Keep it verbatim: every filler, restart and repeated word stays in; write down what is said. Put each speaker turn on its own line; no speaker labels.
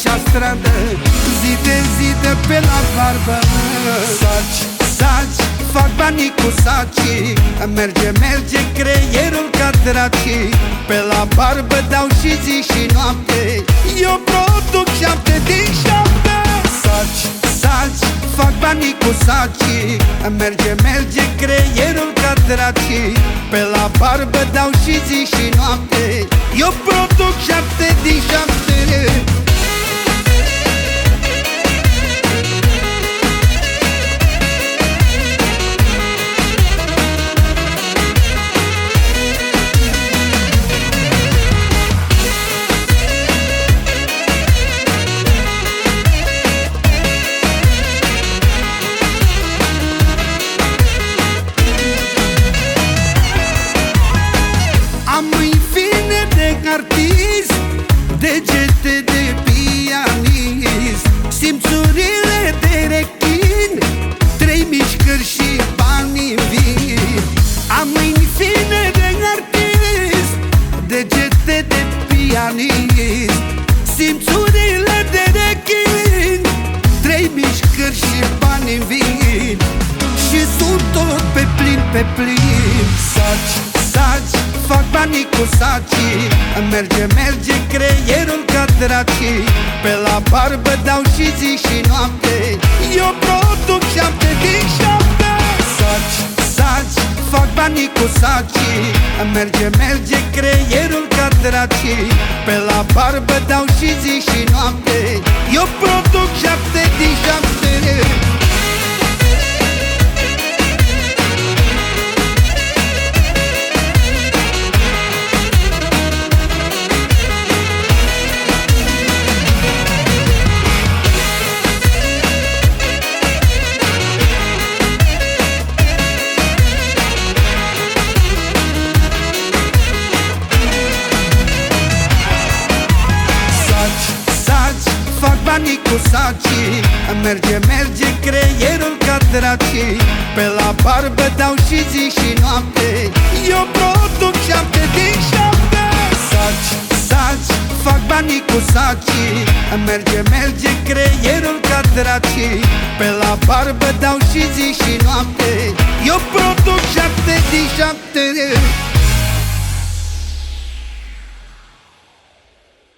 acea stradă, zi de zi de pe la barbă. Saci, saci, fac banii cu sacii, merge, merge creierul ca dracii. Pe la barbă dau și zi și noapte, eu produc șapte din șapte. Saci, saci, fac banii cu sacii, merge, merge creierul ca dracii. Pe la barbă dau și zi și noapte, eu produc șapte din șapte. Am mâini fine de artist, degete de pianist, simțurile de rechin, trei mișcări și banii vin. Am mâini fine de artist, degete de pianist, simțurile de rechin, trei mișcări și banii vin. Și sunt tot pe plin, pe plin. Saci, saci, fac banii cu sacii, merge, merge creierul ca dracii. Pe la barbă dau și zi și noapte, eu produc șapte din șapte. Saci, saci, fac banii cu sacii, merge, merge creierul ca dracii. Pe la barbă dau și zi și noapte, eu produc șapte din șapte. Fac banii cu sacii, merge, merge creierul ca dracii. Pe la barbă dau și zi și noapte, eu produc șapte din șapte. Saci, saci, fac banii cu sacii, merge, merge creierul ca dracii. Pe la barbă dau și zi și noapte,